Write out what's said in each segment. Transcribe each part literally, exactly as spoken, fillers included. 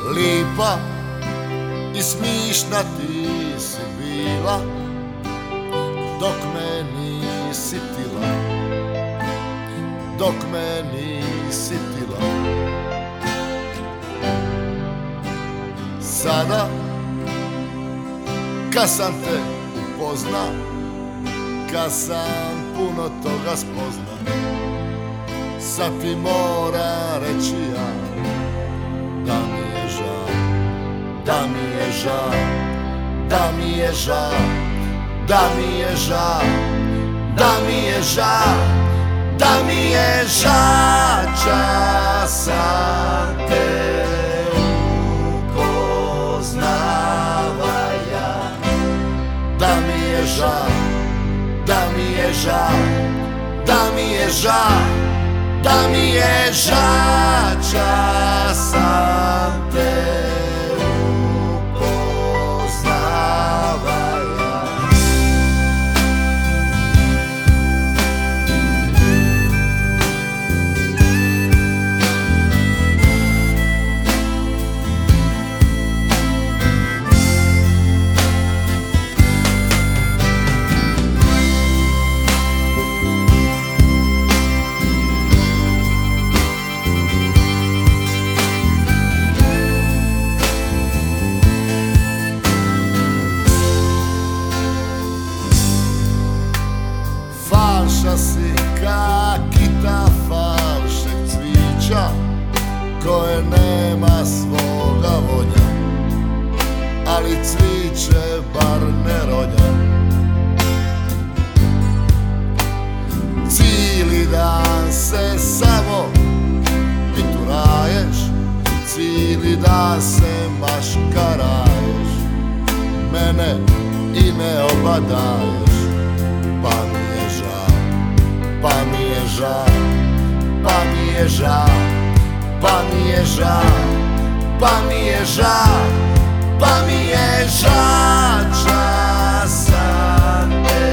lipa i smišna ti si bila, dok me nisi tila, dok me nisi tila. Sada, kad sam te upozna, kad sam puno toga spozna, sad ti mora reći ja da mi je žal, da mi je žal, da mi je žal, da mi je žal, da mi je žal, da mi je žal, čas sam te upoznavaja. Da mi je žal, da mi je žal, da mi je žal, da mi je žal, čas sam te falša si ka kita falšeg cvića koje nema svoga vonja, ali cviće bar ne ronja. Cijeli dan se samo pituraješ, cijeli dan se maškaraješ, mene i ne obadaješ. Pa mi je žal, pa mi je žal, pa mi je žal, pa mi je žal, pa mi je žal, pa mi je žal, čas sam te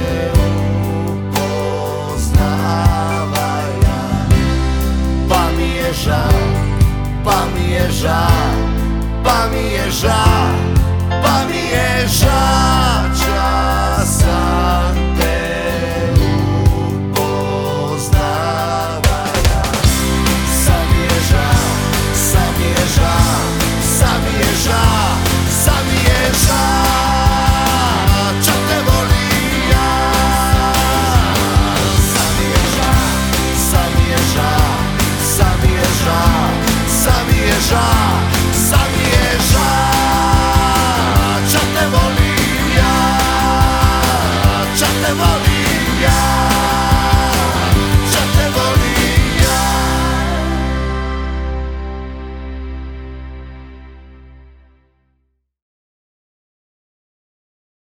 upoznavaja. Pa mi je žal, pa mi je žal, pa mi je žal, pa mi je žal, čas sam